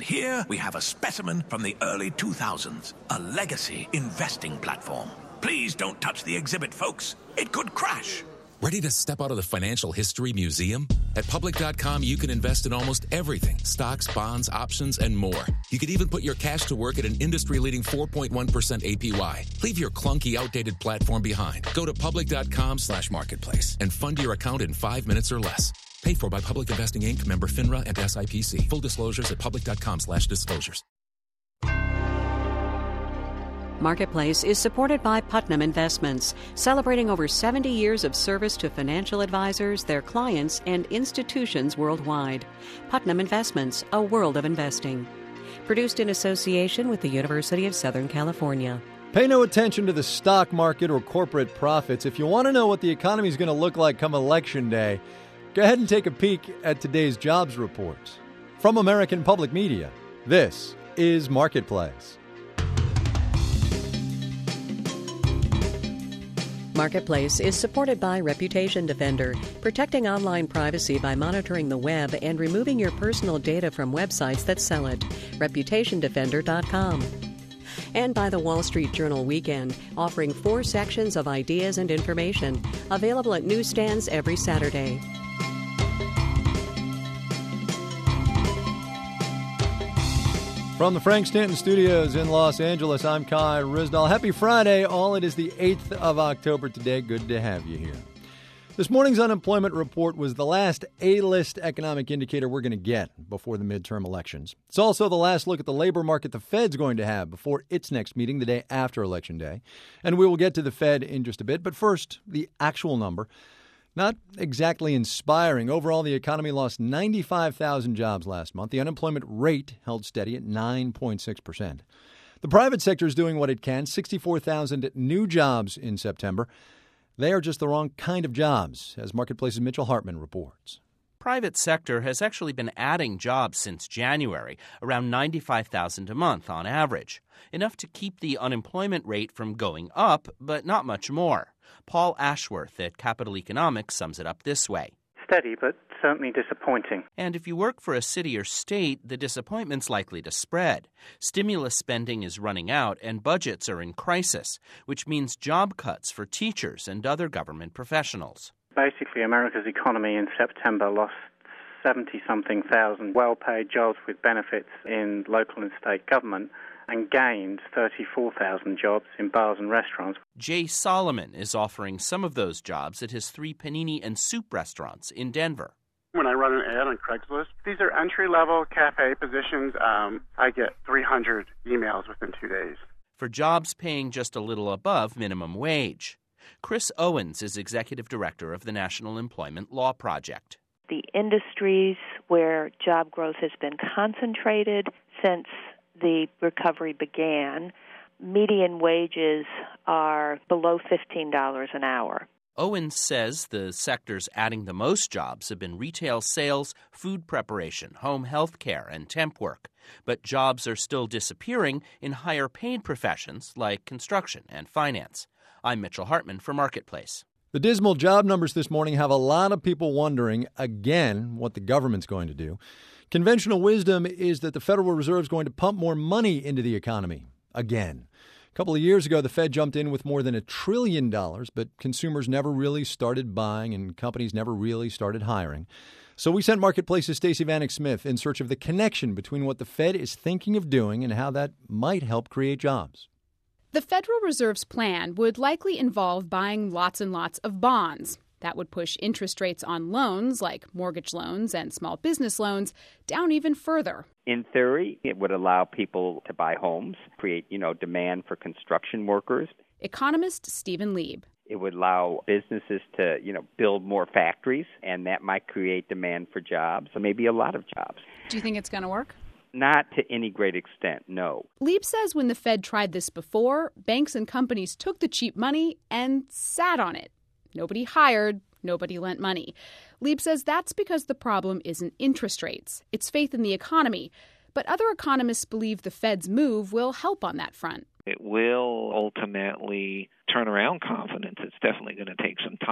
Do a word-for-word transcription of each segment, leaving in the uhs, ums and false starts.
here we have a specimen from the early two thousands, a legacy investing platform. Please don't touch the exhibit, folks. It could crash. Ready to step out of the financial history museum? At Public dot com, you can invest in almost everything. Stocks, bonds, options, and more. You could even put your cash to work at an industry-leading four point one percent A P Y. Leave your clunky, outdated platform behind. Go to Public dot com slash marketplace and fund your account in five minutes or less. Paid for by Public Investing, Incorporated, member FINRA and S I P C. Full disclosures at Public dot com slash disclosures. Marketplace is supported by Putnam Investments, celebrating over seventy years of service to financial advisors, their clients, and institutions worldwide. Putnam Investments, a world of investing. Produced in association with the University of Southern California. Pay no attention to the stock market or corporate profits. If you want to know what the economy is going to look like come Election Day, go ahead and take a peek at today's jobs reports. From American Public Media, this is Marketplace. Marketplace is supported by Reputation Defender, protecting online privacy by monitoring the web and removing your personal data from websites that sell it. reputation defender dot com. And by the Wall Street Journal Weekend, offering four sections of ideas and information, available at newsstands every Saturday. From the Frank Stanton Studios in Los Angeles, I'm Kai Ryssdal. Happy Friday. All it is the eighth of October today. Good to have you here. This morning's unemployment report was the last A-list economic indicator we're going to get before the midterm elections. It's also the last look at the labor market the Fed's going to have before its next meeting the day after Election Day. And we will get to the Fed in just a bit. But first, the actual number. Not exactly inspiring. Overall, the economy lost ninety-five thousand jobs last month. The unemployment rate held steady at nine point six percent. The private sector is doing what it can, sixty-four thousand new jobs in September. They are just the wrong kind of jobs, as Marketplace's Mitchell Hartman reports. Private sector has actually been adding jobs since January, around ninety-five thousand a month on average, enough to keep the unemployment rate from going up, but not much more. Paul Ashworth at Capital Economics sums it up this way. Steady, but certainly disappointing. And if you work for a city or state, the disappointment's likely to spread. Stimulus spending is running out and budgets are in crisis, which means job cuts for teachers and other government professionals. Basically, America's economy in September lost seventy-something thousand well-paid jobs with benefits in local and state government and gained thirty-four thousand jobs in bars and restaurants. Jay Solomon is offering some of those jobs at his three panini and soup restaurants in Denver. When I run an ad on Craigslist, these are entry-level cafe positions. Um, I get three hundred emails within two days. For jobs paying just a little above minimum wage. Chris Owens is executive director of the National Employment Law Project. The industries where job growth has been concentrated since the recovery began, median wages are below fifteen dollars an hour. Owens says the sectors adding the most jobs have been retail sales, food preparation, home health care, and temp work. But jobs are still disappearing in higher-paid professions like construction and finance. I'm Mitchell Hartman for Marketplace. The dismal job numbers this morning have a lot of people wondering, again, what the government's going to do. Conventional wisdom is that the Federal Reserve is going to pump more money into the economy, again. A couple of years ago, the Fed jumped in with more than a trillion dollars, but consumers never really started buying and companies never really started hiring. So we sent Marketplace's Stacey Vanek Smith in search of the connection between what the Fed is thinking of doing and how that might help create jobs. The Federal Reserve's plan would likely involve buying lots and lots of bonds. That would push interest rates on loans, like mortgage loans and small business loans, down even further. In theory, it would allow people to buy homes, create, you know, demand for construction workers. Economist Stephen Lieb. It would allow businesses to, you know, build more factories, and that might create demand for jobs, or maybe a lot of jobs. Do you think it's going to work? Not to any great extent, no. Lieb says when the Fed tried this before, banks and companies took the cheap money and sat on it. Nobody hired, nobody lent money. Lieb says that's because the problem isn't interest rates. It's faith in the economy. But other economists believe the Fed's move will help on that front. It will ultimately turn around confidence. It's definitely going to take some time.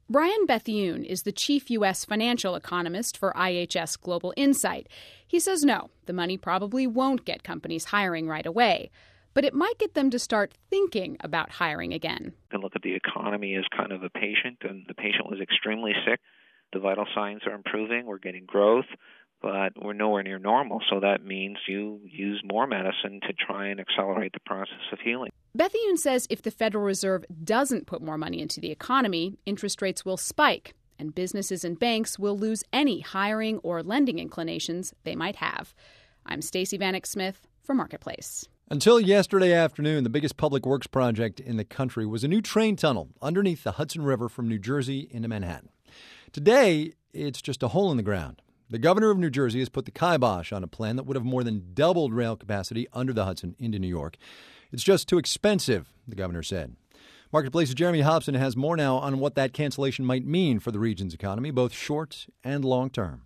Brian Bethune is the chief U S financial economist for I H S Global Insight. He says no, the money probably won't get companies hiring right away, but it might get them to start thinking about hiring again. You can look at the economy as kind of a patient, and the patient was extremely sick. The vital signs are improving. We're getting growth, but we're nowhere near normal. So that means you use more medicine to try and accelerate the process of healing. Bethune says if the Federal Reserve doesn't put more money into the economy, interest rates will spike, and businesses and banks will lose any hiring or lending inclinations they might have. I'm Stacey Vanek Smith for Marketplace. Until yesterday afternoon, the biggest public works project in the country was a new train tunnel underneath the Hudson River from New Jersey into Manhattan. Today, it's just a hole in the ground. The governor of New Jersey has put the kibosh on a plan that would have more than doubled rail capacity under the Hudson into New York. It's just too expensive, the governor said. Marketplace's Jeremy Hobson has more now on what that cancellation might mean for the region's economy, both short and long term.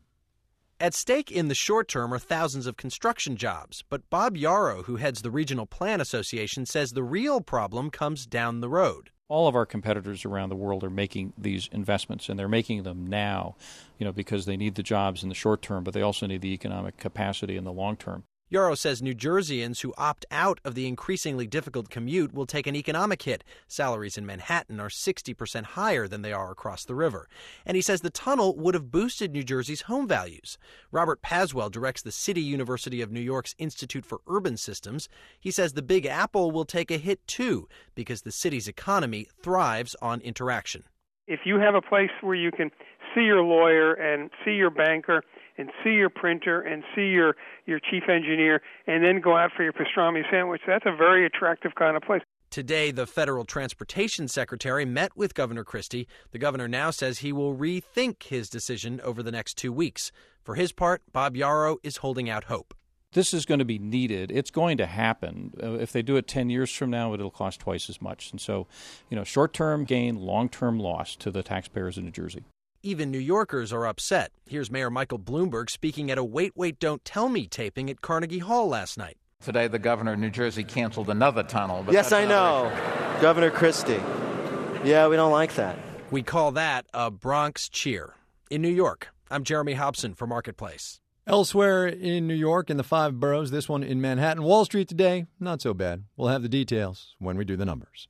At stake in the short term are thousands of construction jobs. But Bob Yarrow, who heads the Regional Plan Association, says the real problem comes down the road. All of our competitors around the world are making these investments, and they're making them now, you know, because they need the jobs in the short term, but they also need the economic capacity in the long term. Yarrow says New Jerseyans who opt out of the increasingly difficult commute will take an economic hit. Salaries in Manhattan are sixty percent higher than they are across the river. And he says the tunnel would have boosted New Jersey's home values. Robert Paswell directs the City University of New York's Institute for Urban Systems. He says the Big Apple will take a hit, too, because the city's economy thrives on interaction. If you have a place where you can see your lawyer and see your banker and see your printer and see your, your chief engineer and then go out for your pastrami sandwich, that's a very attractive kind of place. Today, the federal transportation secretary met with Governor Christie. The governor now says he will rethink his decision over the next two weeks. For his part, Bob Yarrow is holding out hope. This is going to be needed. It's going to happen. Uh, if they do it ten years from now, it'll cost twice as much. And so, you know, short-term gain, long-term loss to the taxpayers in New Jersey. Even New Yorkers are upset. Here's Mayor Michael Bloomberg speaking at a Wait, Wait, Don't Tell Me taping at Carnegie Hall last night. Today, the governor of New Jersey canceled another tunnel. But yes, I know. Issue. Governor Christie. Yeah, we don't like that. We call that a Bronx cheer. In New York, I'm Jeremy Hobson for Marketplace. Elsewhere in New York, in the five boroughs, this one in Manhattan, Wall Street today, not so bad. We'll have the details when we do the numbers.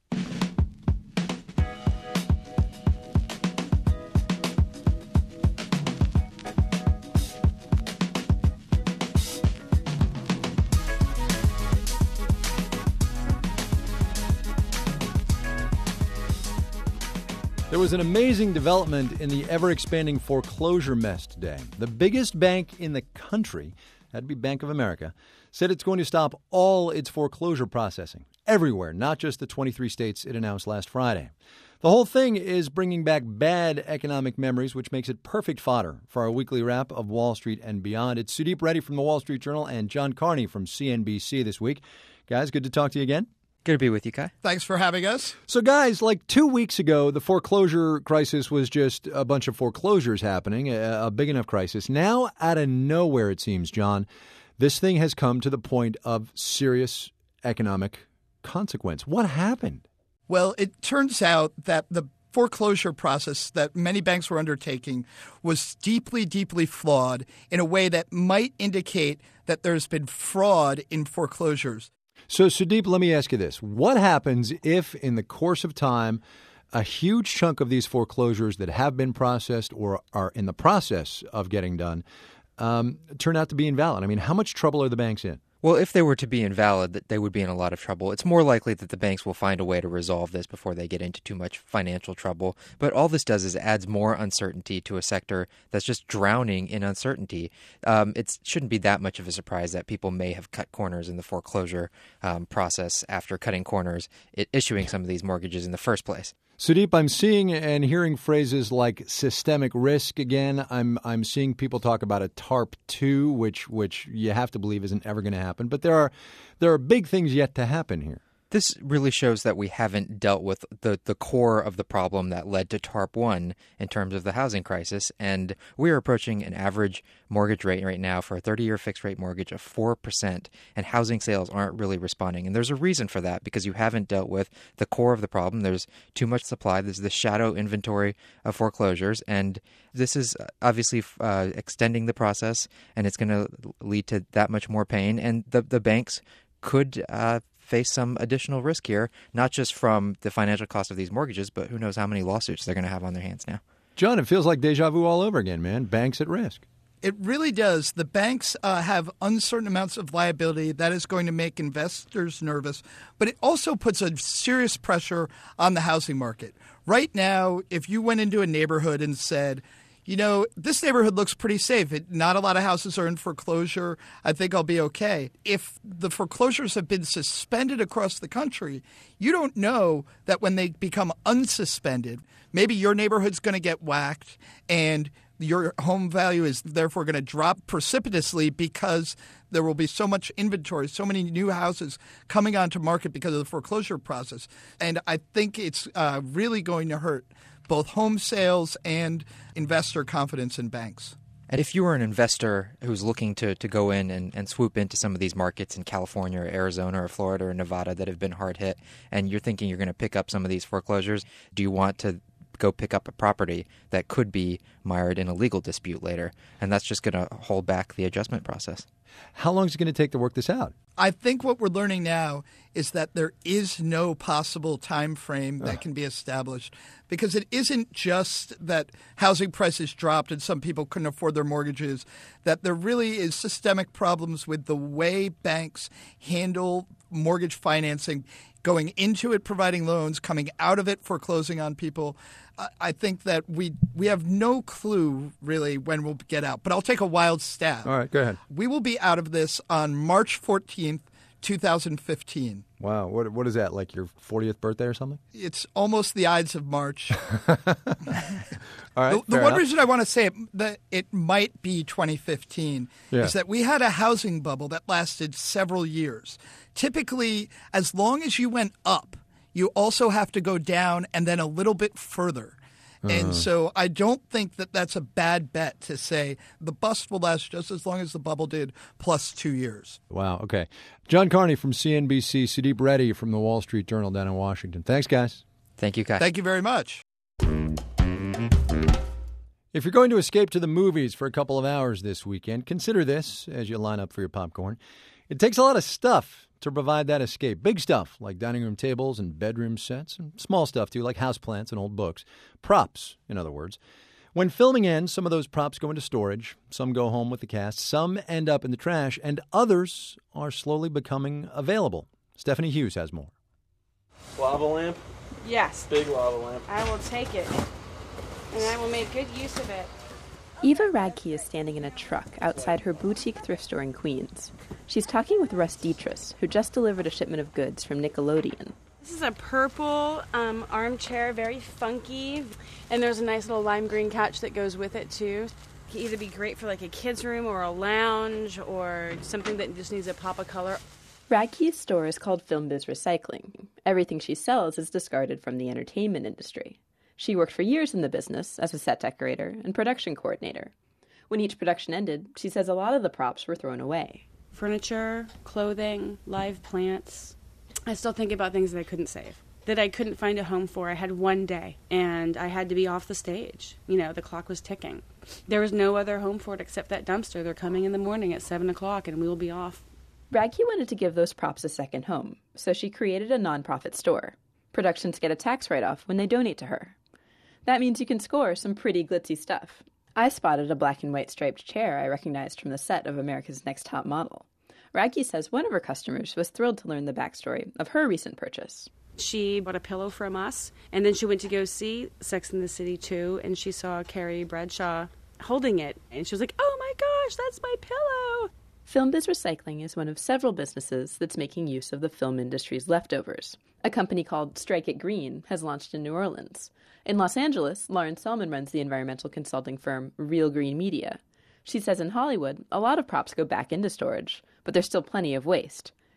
There was an amazing development in the ever-expanding foreclosure mess today. The biggest bank in the country, that'd be Bank of America, said it's going to stop all its foreclosure processing everywhere, not just the twenty-three states it announced last Friday. The whole thing is bringing back bad economic memories, which makes it perfect fodder for our weekly wrap of Wall Street and beyond. It's Sudeep Reddy from the Wall Street Journal and John Carney from C N B C this week. Guys, good to talk to you again. Good to be with you, Kai. Thanks for having us. So, guys, like two weeks ago, the foreclosure crisis was just a bunch of foreclosures happening, a, a big enough crisis. Now, out of nowhere, it seems, John, this thing has come to the point of serious economic consequence. What happened? Well, it turns out that the foreclosure process that many banks were undertaking was deeply, deeply flawed in a way that might indicate that there's been fraud in foreclosures. So, Sudeep, let me ask you this. What happens if, in the course of time, a huge chunk of these foreclosures that have been processed or are in the process of getting done um, turn out to be invalid? I mean, how much trouble are the banks in? Well, if they were to be invalid, they would be in a lot of trouble. It's more likely that the banks will find a way to resolve this before they get into too much financial trouble. But all this does is adds more uncertainty to a sector that's just drowning in uncertainty. Um, it shouldn't be that much of a surprise that people may have cut corners in the foreclosure um, process after cutting corners, it, issuing some of these mortgages in the first place. Sudeep, I'm seeing and hearing phrases like systemic risk again. I'm I'm seeing people talk about a TARP two, which which you have to believe isn't ever going to happen. But there are there are big things yet to happen here. This really shows that we haven't dealt with the, the core of the problem that led to TARP one in terms of the housing crisis. And we are approaching an average mortgage rate right now for a thirty-year fixed-rate mortgage of four percent, and housing sales aren't really responding. And there's a reason for that, because you haven't dealt with the core of the problem. There's too much supply. There's the shadow inventory of foreclosures, and this is obviously uh, extending the process, and it's going to lead to that much more pain. And the, the banks could uh, face some additional risk here, not just from the financial cost of these mortgages, but who knows how many lawsuits they're going to have on their hands now. John, it feels like deja vu all over again, man. Banks at risk. It really does. The banks uh, have uncertain amounts of liability. That is going to make investors nervous. But it also puts a serious pressure on the housing market. Right now, if you went into a neighborhood and said, you know, this neighborhood looks pretty safe. It, not a lot of houses are in foreclosure. I think I'll be okay. If the foreclosures have been suspended across the country, you don't know that when they become unsuspended, maybe your neighborhood's going to get whacked and your home value is therefore going to drop precipitously because there will be so much inventory, so many new houses coming onto market because of the foreclosure process. And I think it's uh, really going to hurt both home sales and investor confidence in banks. And if you were an investor who's looking to, to go in and, and swoop into some of these markets in California or Arizona or Florida or Nevada that have been hard hit, and you're thinking you're going to pick up some of these foreclosures, do you want to go pick up a property that could be mired in a legal dispute later? And that's just going to hold back the adjustment process. How long is it going to take to work this out? I think what we're learning now is that there is no possible time frame that can be established, because it isn't just that housing prices dropped and some people couldn't afford their mortgages, that there really is systemic problems with the way banks handle mortgage financing, going into it providing loans, coming out of it foreclosing on people. I think that we we have no clue really when we'll get out. But I'll take a wild stab. All right, go ahead. We will be out of this on March fourteenth, twenty fifteen. Wow. What what is that, like your fortieth birthday or something? It's almost the Ides of March. All right. The, the one enough. reason I want to say it, that it might be twenty fifteen yeah. is that we had a housing bubble that lasted several years. Typically, as long as you went up, you also have to go down and then a little bit further. Uh. And so I don't think that that's a bad bet to say the bust will last just as long as the bubble did, plus two years. Wow. Okay. John Carney from C N B C, Sudeep Reddy from the Wall Street Journal down in Washington. Thanks, guys. Thank you, guys. Thank you very much. If you're going to escape to the movies for a couple of hours this weekend, consider this as you line up for your popcorn. It takes a lot of stuff to provide that escape. Big stuff like dining room tables and bedroom sets, and small stuff too like houseplants and old books. Props, in other words. When filming ends, some of those props go into storage. Some go home with the cast. Some end up in the trash, and others are slowly becoming available. Stephanie Hughes has more. Lava lamp? Yes. Big lava lamp. I will take it, and I will make good use of it. Eva Radke is standing in a truck outside her boutique thrift store in Queens. She's talking with Russ Dietrich, who just delivered a shipment of goods from Nickelodeon. This is a purple um, armchair, very funky, and there's a nice little lime green couch that goes with it, too. It can either be great for like a kid's room or a lounge or something that just needs a pop of color. Radke's store is called FilmBiz Recycling. Everything she sells is discarded from the entertainment industry. She worked for years in the business as a set decorator and production coordinator. When each production ended, she says a lot of the props were thrown away. Furniture, clothing, live plants. I still think about things that I couldn't save, that I couldn't find a home for. I had one day, and I had to be off the stage. You know, the clock was ticking. There was no other home for it except that dumpster. They're coming in the morning at seven o'clock, and we will be off. Radke wanted to give those props a second home, so she created a nonprofit store. Productions get a tax write-off when they donate to her. That means you can score some pretty glitzy stuff. I spotted a black and white striped chair I recognized from the set of America's Next Top Model. Radke says one of her customers was thrilled to learn the backstory of her recent purchase. She bought a pillow from us, and then she went to go see Sex and the City two, and she saw Carrie Bradshaw holding it, and she was like, oh my gosh, that's my pillow! FilmBiz Recycling is one of several businesses that's making use of the film industry's leftovers. A company called Strike It Green has launched in New Orleans. In Los Angeles, Lauren Selman runs the environmental consulting firm Real Green Media. She says in Hollywood, a lot of props go back into storage, but there's still plenty of waste.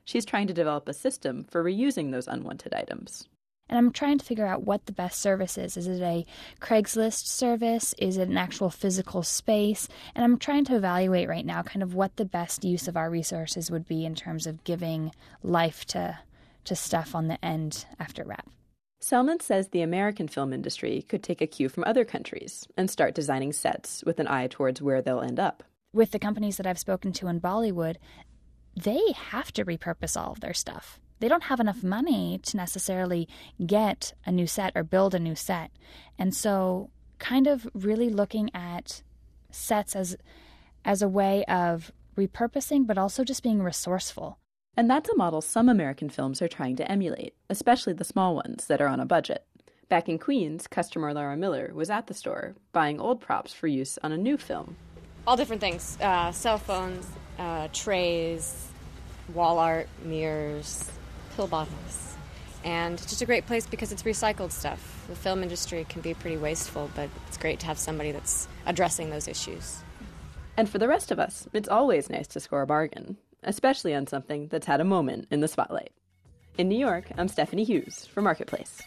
She's trying to develop a system for reusing those unwanted items. And I'm trying to figure out what the best service is. Is it a Craigslist service? Is it an actual physical space? And I'm trying to evaluate right now kind of what the best use of our resources would be in terms of giving life to, to stuff on the end after wrap. Selman says the American film industry could take a cue from other countries and start designing sets with an eye towards where they'll end up. With the companies that I've spoken to in Bollywood, they have to repurpose all of their stuff. They don't have enough money to necessarily get a new set or build a new set. And so kind of really looking at sets as as a way of repurposing, but also just being resourceful. And that's a model some American films are trying to emulate, especially the small ones that are on a budget. Back in Queens, customer Laura Miller was at the store buying old props for use on a new film. All different things. Uh, cell phones, uh, trays, wall art, mirrors, pill bottles. And it's just a great place because it's recycled stuff. The film industry can be pretty wasteful, but it's great to have somebody that's addressing those issues. And for the rest of us, it's always nice to score a bargain, especially on something that's had a moment in the spotlight. In New York, I'm Stephanie Hughes for Marketplace.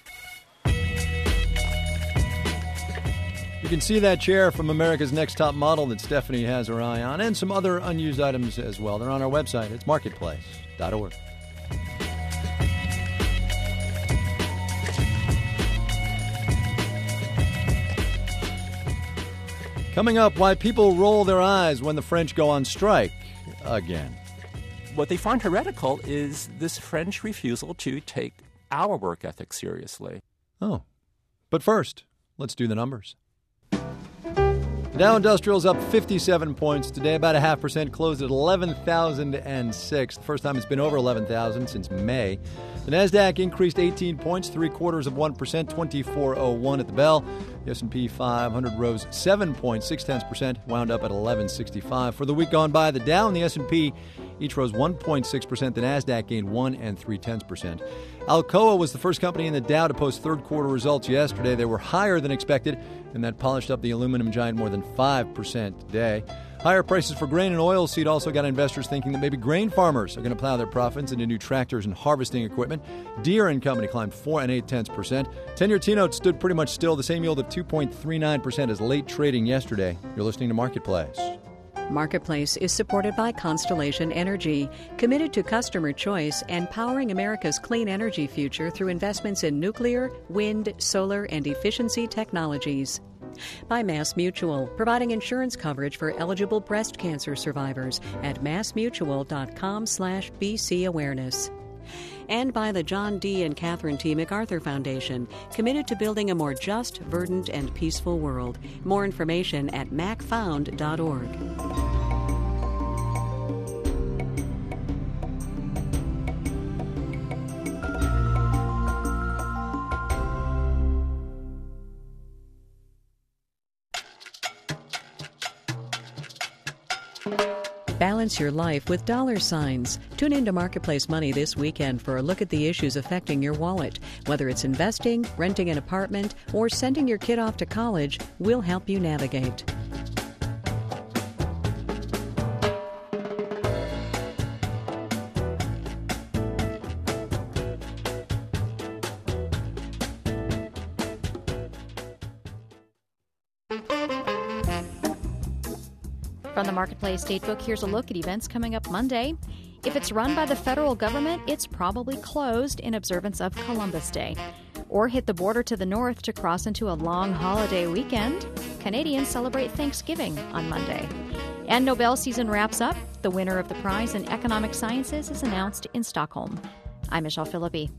You can see that chair from America's Next Top Model that Stephanie has her eye on, and some other unused items as well. They're on our website. It's marketplace dot org. Coming up, why people roll their eyes when the French go on strike again. What they find heretical is this French refusal to take our work ethic seriously. Oh. But first, let's do the numbers. The Dow Industrial's up fifty-seven points today, about a half percent, closed at eleven thousand six. The first time it's been over eleven thousand since May. The Nasdaq increased eighteen points, three quarters of one percent, twenty-four oh one at the bell. The S and P five hundred rose seven point six percent, wound up at eleven sixty-five. For the week gone by, the Dow and the S and P each rose one point six percent. The Nasdaq gained one and three tenths percent. Alcoa was the first company in the Dow to post third quarter results yesterday. They were higher than expected, and that polished up the aluminum giant more than five percent today. Higher prices for grain and oilseed also got investors thinking that maybe grain farmers are going to plow their profits into new tractors and harvesting equipment. Deere and Company climbed four and eight tenths percent. ten-year T-note stood pretty much still, the same yield of two point three nine percent as late trading yesterday. You're listening to Marketplace. Marketplace is supported by Constellation Energy, committed to customer choice and powering America's clean energy future through investments in nuclear, wind, solar, and efficiency technologies. By MassMutual, providing insurance coverage for eligible breast cancer survivors at massmutual.com slash BC Awareness. And by the John D. and Catherine T. MacArthur Foundation, committed to building a more just, verdant, and peaceful world. More information at mac found dot org. Balance your life with dollar signs. Tune into Marketplace Money this weekend for a look at the issues affecting your wallet. Whether it's investing, renting an apartment, or sending your kid off to college, we'll help you navigate. From the Marketplace Datebook, here's a look at events coming up Monday. If it's run by the federal government, it's probably closed in observance of Columbus Day. Or hit the border to the north to cross into a long holiday weekend. Canadians celebrate Thanksgiving on Monday. And Nobel season wraps up. The winner of the prize in economic sciences is announced in Stockholm. I'm Michelle Philippi.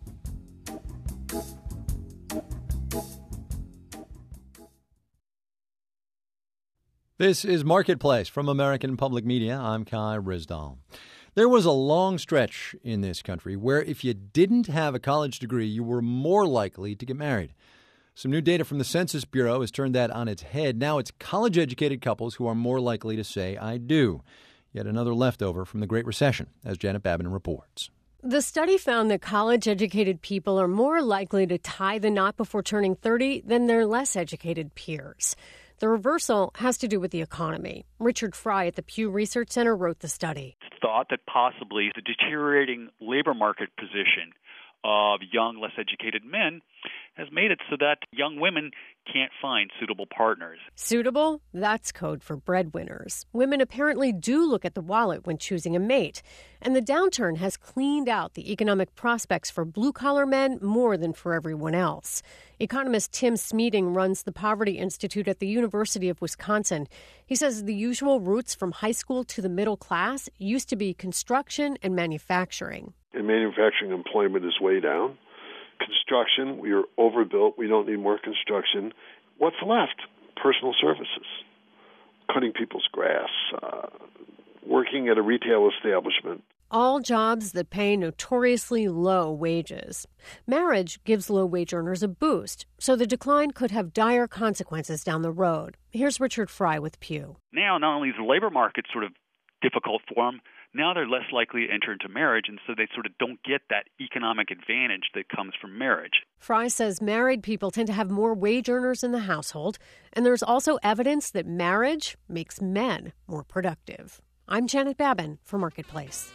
This is Marketplace from American Public Media. I'm Kai Risdal. There was a long stretch in this country where if you didn't have a college degree, you were more likely to get married. Some new data from the Census Bureau has turned that on its head. Now it's college-educated couples who are more likely to say, I do. Yet another leftover from the Great Recession, as Janet Babin reports. The study found that college-educated people are more likely to tie the knot before turning thirty than their less educated peers. The reversal has to do with the economy. Richard Fry at the Pew Research Center wrote the study. It's thought that possibly the deteriorating labor market position of young, less educated men has made it so that young women can't find suitable partners. Suitable? That's code for breadwinners. Women apparently do look at the wallet when choosing a mate. And the downturn has cleaned out the economic prospects for blue-collar men more than for everyone else. Economist Tim Smeating runs the Poverty Institute at the University of Wisconsin. He says the usual routes from high school to the middle class used to be construction and manufacturing. And manufacturing employment is way down. Construction, we are overbuilt. We don't need more construction. What's left? Personal services, cutting people's grass, uh, working at a retail establishment. All jobs that pay notoriously low wages. Marriage gives low-wage earners a boost, so the decline could have dire consequences down the road. Here's Richard Fry with Pew. Now, not only is the labor market sort of difficult for them, now they're less likely to enter into marriage, and so they sort of don't get that economic advantage that comes from marriage. Fry says married people tend to have more wage earners in the household, and there's also evidence that marriage makes men more productive. I'm Janet Babin for Marketplace.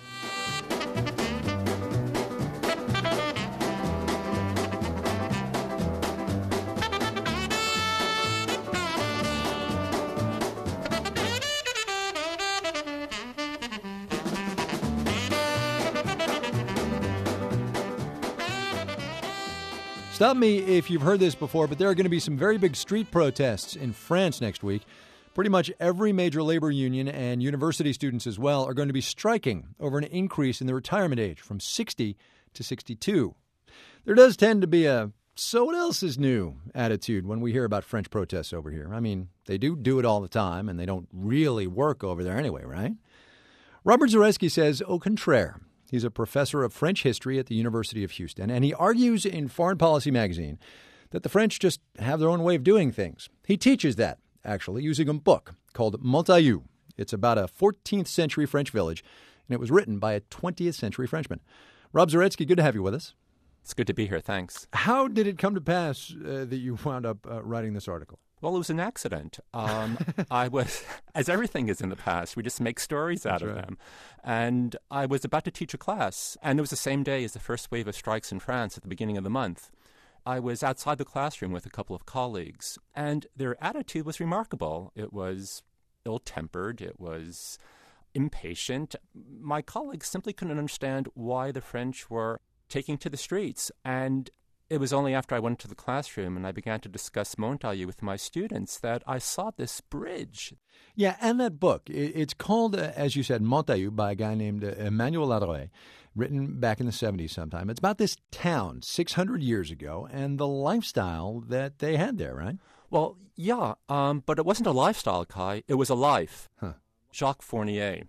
Stop me if you've heard this before, but there are going to be some very big street protests in France next week. Pretty much every major labor union and university students as well are going to be striking over an increase in the retirement age from sixty to sixty-two. There does tend to be a so what else is new attitude when we hear about French protests over here. I mean, they do do it all the time, and they don't really work over there anyway, right? Robert Zaretsky says au contraire. He's a professor of French history at the University of Houston, and he argues in Foreign Policy magazine that the French just have their own way of doing things. He teaches that, actually, using a book called Montaillou. It's about a fourteenth century French village, and it was written by a twentieth century Frenchman. Rob Zaretsky, good to have you with us. It's good to be here. Thanks. How did it come to pass uh, that you wound up uh, writing this article? Well, it was an accident. Um, I was, as everything is in the past, we just make stories out That's of right. them. And I was about to teach a class, and it was the same day as the first wave of strikes in France at the beginning of the month. I was outside the classroom with a couple of colleagues, and their attitude was remarkable. It was ill-tempered. It was impatient. My colleagues simply couldn't understand why the French were taking to the streets. And it was only after I went to the classroom and I began to discuss Montaillou with my students that I saw this bridge. Yeah, and that book, it's called, uh, as you said, Montaillou by a guy named uh, Emmanuel Ladurée, written back in the seventies sometime. It's about this town six hundred years ago and the lifestyle that they had there, right? Well, yeah, um, but it wasn't a lifestyle, Kai. It was a life. Huh. Jacques Fournier,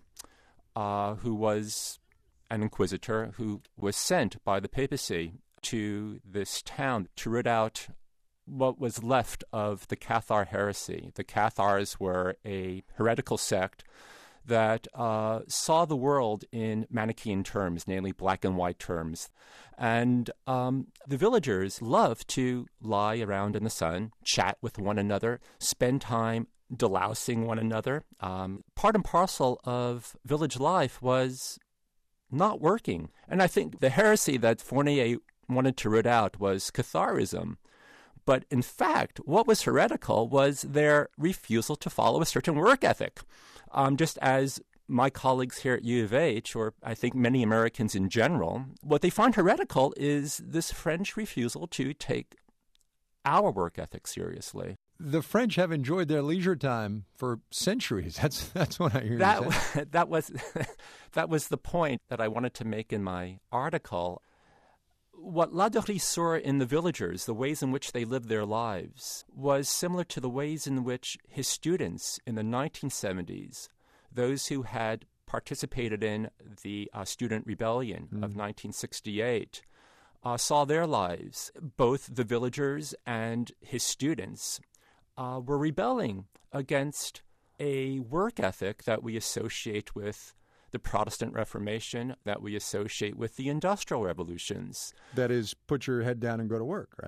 uh, who was an inquisitor who was sent by the papacy to this town to root out what was left of the Cathar heresy. The Cathars were a heretical sect that uh, saw the world in Manichaean terms, namely black and white terms. And um, the villagers loved to lie around in the sun, chat with one another, spend time delousing one another. Um, part and parcel of village life was not working. And I think the heresy that Fournier wanted to root out was Catharism. But in fact, what was heretical was their refusal to follow a certain work ethic. Um, just as my colleagues here at U of H, or I think many Americans in general, what they find heretical is this French refusal to take our work ethic seriously. The French have enjoyed their leisure time for centuries. That's that's what I hear that, you say. That was, that was the point that I wanted to make in my article. What Ladurée saw in the villagers, the ways in which they lived their lives, was similar to the ways in which his students in the nineteen seventies, those who had participated in the uh, student rebellion mm. of nineteen sixty-eight, uh, saw their lives. Both the villagers and his students uh, were rebelling against a work ethic that we associate with the Protestant Reformation, that we associate with the Industrial Revolutions. That is, put your head down and go to work, right?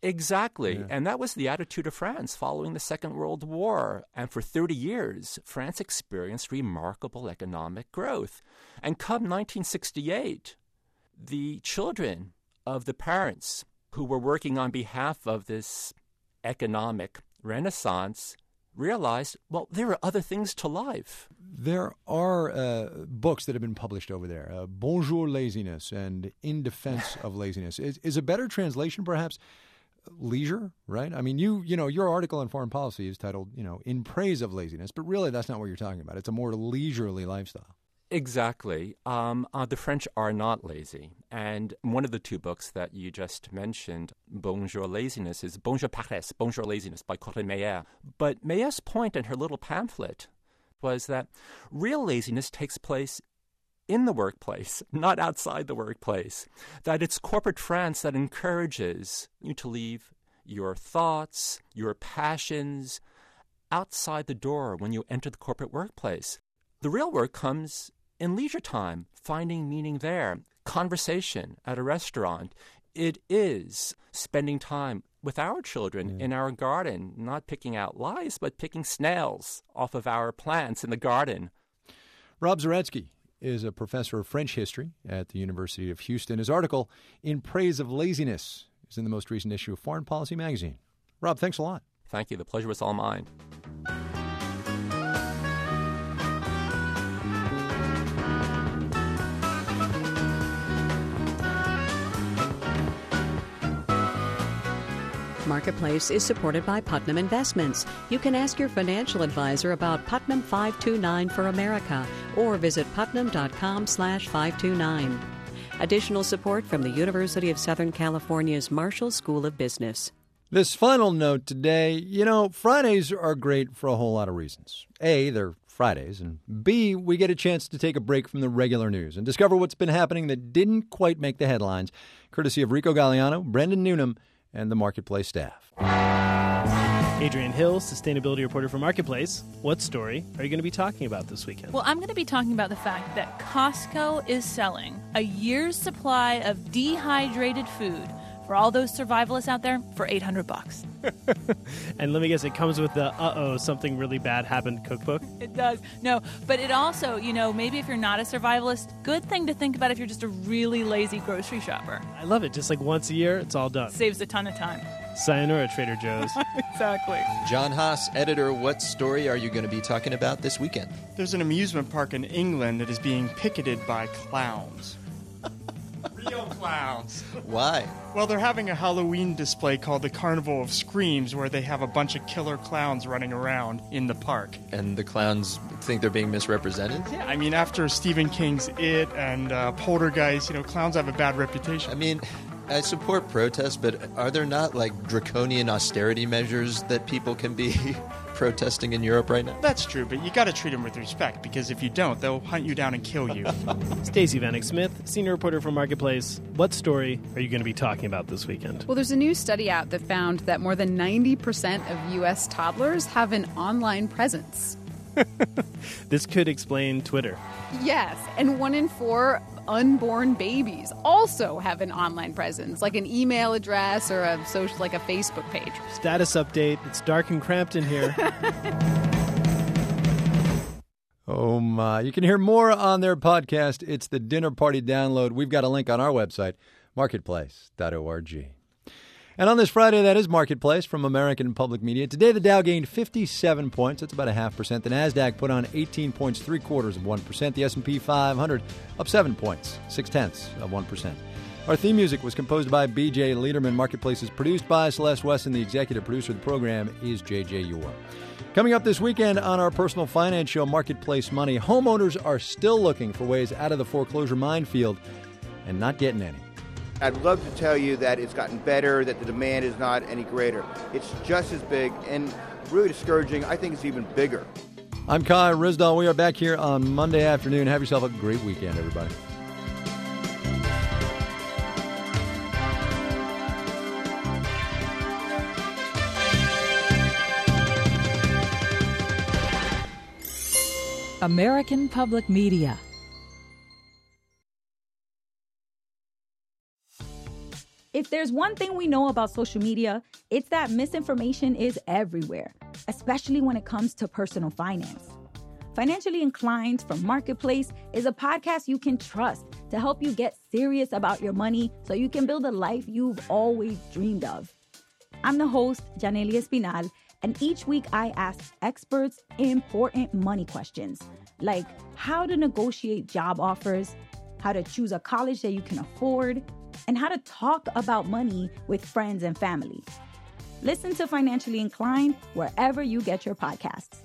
Exactly. Yeah. And that was the attitude of France following the Second World War. And for thirty years, France experienced remarkable economic growth. And come nineteen sixty-eight, the children of the parents who were working on behalf of this economic renaissance realized, well, there are other things to life. There are uh, books that have been published over there, uh, Bonjour Laziness and In Defense of Laziness. Is, is a better translation, perhaps, leisure, right? I mean, you you know, your article on foreign policy is titled, you know, In Praise of Laziness, but really that's not what you're talking about. It's a more leisurely lifestyle. Exactly. Um, uh, the French are not lazy. And one of the two books that you just mentioned, Bonjour Laziness, is Bonjour Paresse, Bonjour Laziness by Corinne Meyer. But Meyer's point in her little pamphlet was that real laziness takes place in the workplace, not outside the workplace. That it's corporate France that encourages you to leave your thoughts, your passions outside the door when you enter the corporate workplace. The real work comes in leisure time, finding meaning there. Conversation at a restaurant. It is spending time with our children mm. in our garden, not picking out lice, but picking snails off of our plants in the garden. Rob Zaretsky is a professor of French history at the University of Houston. His article, In Praise of Laziness, is in the most recent issue of Foreign Policy magazine. Rob, thanks a lot. Thank you. The pleasure was all mine. Marketplace is supported by Putnam Investments. You can ask your financial advisor about Putnam five two nine for America or visit putnam.com slash 529. Additional support from the University of Southern California's Marshall School of Business. This final note today, you know, Fridays are great for a whole lot of reasons. A, they're Fridays, and B, we get a chance to take a break from the regular news and discover what's been happening that didn't quite make the headlines, courtesy of Rico Galliano, Brendan Newnham, and the Marketplace staff. Adrienne Hill, sustainability reporter for Marketplace. What story are you going to be talking about this weekend? Well, I'm going to be talking about the fact that Costco is selling a year's supply of dehydrated food for all those survivalists out there for eight hundred bucks. And let me guess, it comes with the uh-oh, something really bad happened cookbook? It does. No, but it also, you know, maybe if you're not a survivalist, good thing to think about if you're just a really lazy grocery shopper. I love it. Just like once a year, it's all done. Saves a ton of time. Sayonara, Trader Joe's. Exactly. John Haas, editor, what story are you going to be talking about this weekend? There's an amusement park in England that is being picketed by clowns. Real clowns. Why? Well, they're having a Halloween display called the Carnival of Screams, where they have a bunch of killer clowns running around in the park. And the clowns think they're being misrepresented? Yeah, I mean, after Stephen King's It and uh, Poltergeist, you know, clowns have a bad reputation. I mean, I support protests, but are there not, like, draconian austerity measures that people can be protesting in Europe right now? That's true, but you got to treat them with respect, because if you don't, they'll hunt you down and kill you. Stacey Vanek Smith, senior reporter for Marketplace. What story are you going to be talking about this weekend? Well, there's a new study out that found that more than ninety percent of U S toddlers have an online presence. This could explain Twitter. Yes, and one in four unborn babies also have an online presence, like an email address or a social, like a Facebook page. Status update. It's dark and cramped in here. Oh, my. You can hear more on their podcast. It's the Dinner Party Download. We've got a link on our website, marketplace dot org. And on this Friday, that is Marketplace from American Public Media. Today, the Dow gained fifty-seven points. That's about a half percent. The NASDAQ put on eighteen points, three quarters of one percent. The S and P five hundred up seven points, six tenths of one percent. Our theme music was composed by B J Liederman. Marketplace is produced by Celeste Weston. The executive producer of the program is J J Yor. Coming up this weekend on our personal finance show, Marketplace Money, homeowners are still looking for ways out of the foreclosure minefield and not getting any. I'd love to tell you that it's gotten better, that the demand is not any greater. It's just as big and really discouraging. I think it's even bigger. I'm Kai Ryssdal. We are back here on Monday afternoon. Have yourself a great weekend, everybody. American Public Media. If there's one thing we know about social media, it's that misinformation is everywhere, especially when it comes to personal finance. Financially Inclined from Marketplace is a podcast you can trust to help you get serious about your money so you can build a life you've always dreamed of. I'm the host, Janelia Espinal, and each week I ask experts important money questions, like how to negotiate job offers, how to choose a college that you can afford, and how to talk about money with friends and family. Listen to Financially Inclined wherever you get your podcasts.